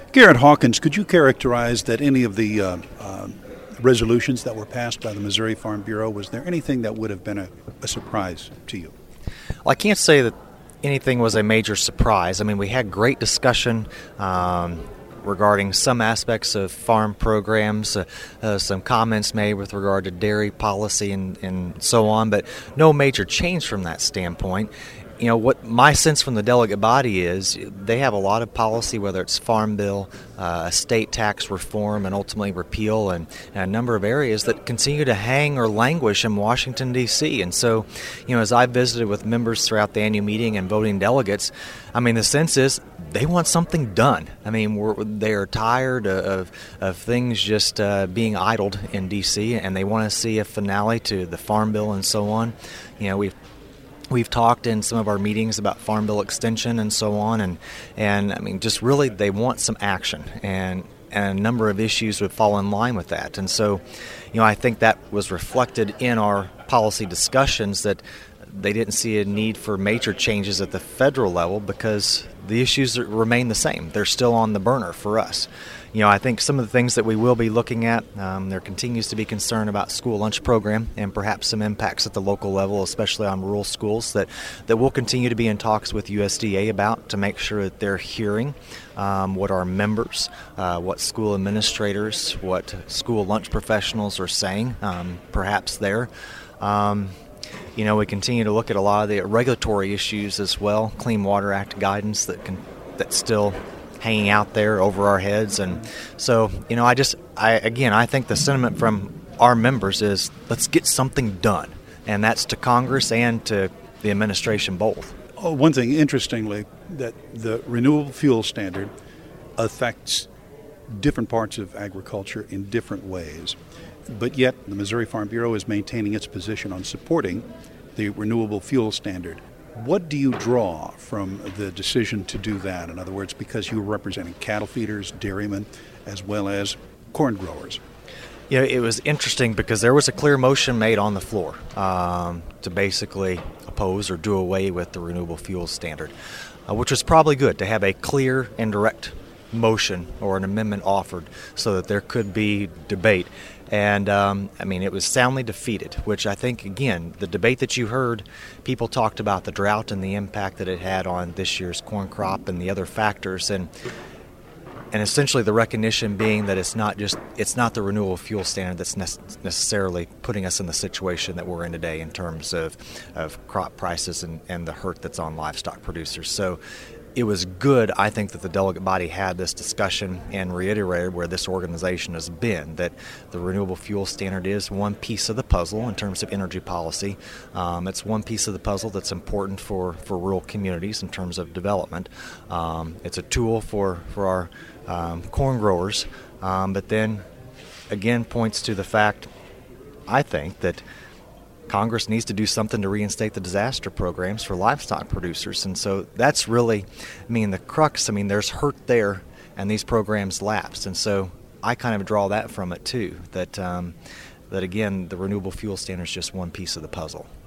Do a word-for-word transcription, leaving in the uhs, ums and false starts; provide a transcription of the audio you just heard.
Garrett Hawkins, could you characterize that any of the uh, uh, resolutions that were passed by the Missouri Farm Bureau, was there anything that would have been a, a surprise to you? Well, I can't say that anything was a major surprise. I mean, we had great discussion um, regarding some aspects of farm programs, uh, uh, some comments made with regard to dairy policy and, and so on, but no major change from that standpoint. You know, what my sense from the delegate body is, they have a lot of policy, whether it's Farm Bill, uh, estate tax reform, and ultimately repeal, and, and a number of areas that continue to hang or languish in Washington, D C And so, you know, as I've visited with members throughout the annual meeting and voting delegates, I mean, the sense is they want something done. I mean, we're, they're tired of, of things just uh, being idled in D C, and they want to see a finale to the Farm Bill and so on. You know, we've We've talked in some of our meetings about Farm Bill extension and so on, and, and I mean, just really they want some action, and, and a number of issues would fall in line with that. And so, you know, I think that was reflected in our policy discussions, that they didn't see a need for major changes at the federal level because the issues remain the same. They're still on the burner for us. You know, I think some of the things that we will be looking at, um, there continues to be concern about school lunch program and perhaps some impacts at the local level, especially on rural schools, that, that we'll continue to be in talks with U S D A about to make sure that they're hearing um, what our members, uh, what school administrators, what school lunch professionals are saying, um, perhaps there. Um, you know, we continue to look at a lot of the regulatory issues as well, Clean Water Act guidance that can, that's still hanging out there over our heads. And so, you know, I just, I again, I think the sentiment from our members is let's get something done. And that's to Congress and to the administration both. Oh, one thing, interestingly, that the renewable fuel standard affects different parts of agriculture in different ways. But yet the Missouri Farm Bureau is maintaining its position on supporting the renewable fuel standard. What do you draw from the decision to do that? In other words, because you're representing cattle feeders, dairymen, as well as corn growers. Yeah, it was interesting because there was a clear motion made on the floor um, to basically oppose or do away with the renewable fuel standard, uh, which was probably good to have a clear and direct motion or an amendment offered so that there could be debate. And, um, I mean, it was soundly defeated, which I think, again, the debate that you heard, people talked about the drought and the impact that it had on this year's corn crop and the other factors. And and essentially the recognition being that it's not just, it's not the renewable fuel standard that's ne- necessarily putting us in the situation that we're in today in terms of, of crop prices and, and the hurt that's on livestock producers. So it was good, I think, that the delegate body had this discussion and reiterated where this organization has been, that the renewable fuel standard is one piece of the puzzle in terms of energy policy. Um, it's one piece of the puzzle that's important for, for rural communities in terms of development. Um, it's a tool for, for our um, corn growers, um, but then, again, points to the fact, I think, that Congress needs to do something to reinstate the disaster programs for livestock producers. And so that's really, I mean, the crux, I mean, there's hurt there, and these programs lapsed. And so I kind of draw that from it, too, that, um, that again, the renewable fuel standard is just one piece of the puzzle.